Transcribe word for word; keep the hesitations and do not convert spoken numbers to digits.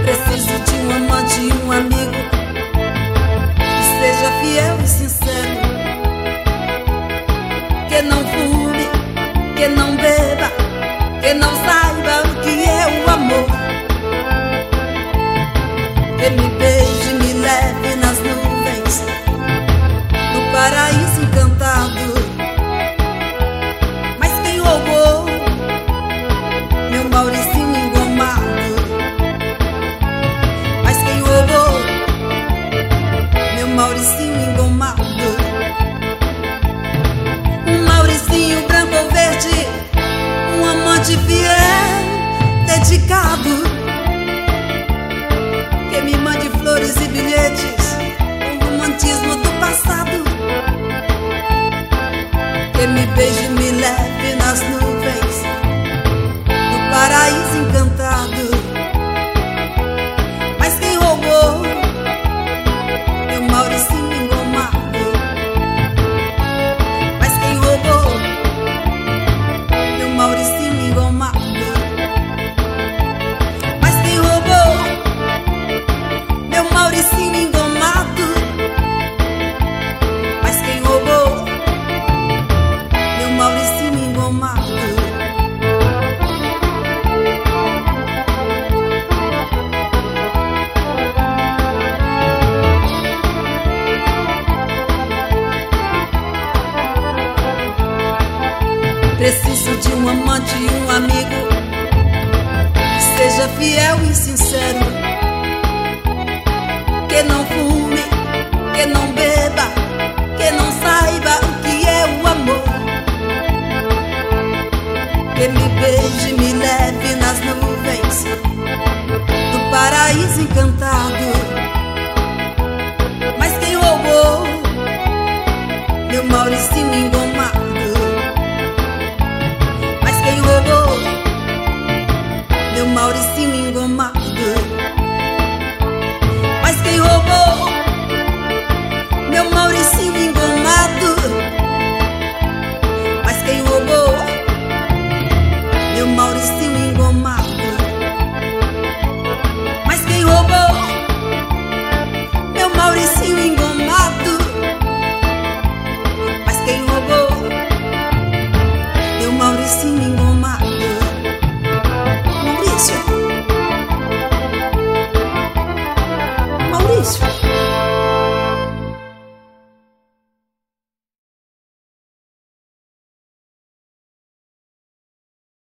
Preciso de um amante e um amigo que seja fiel e sincero, que não fume, que não beba, que não saiba o que é o amor, que me beije, me leve nas nuvens do paraíso encantado. Mas quem roubou meu Mauricinho engomado? Mas quem roubou meu Mauricinho engomado? Um Mauricinho branco ou verde, um amante fiel, dedicado, que me mande flores e bilhetes com o romantismo do passado, que me beije e me leve nas nuvens do paraíso encantado. Mas quem roubou meu Mauricinho engomado? Mas quem roubou meu Mauricinho engomado? Mas quem roubou meu Mauricinho engomado? Mas quem roubou meu Mauricinho engomado? Preciso de um amante e um amigo que seja fiel e sincero, que não fume, que não beba, que não saiba o que é o amor, que me beije, me leve nas nuvens do paraíso encantado. Mas quem roubou meu Mauricinho engomado? Mas quem roubou meu Mauricinho engomado? Mas quem roubou meu Mauricinho engomado? Mas quem roubou meu Mauricinho engomado? Mas quem roubou meu Mauricinho engomado? Mas quem roubou meu Mauricinho engomado? Maurício, Maurício.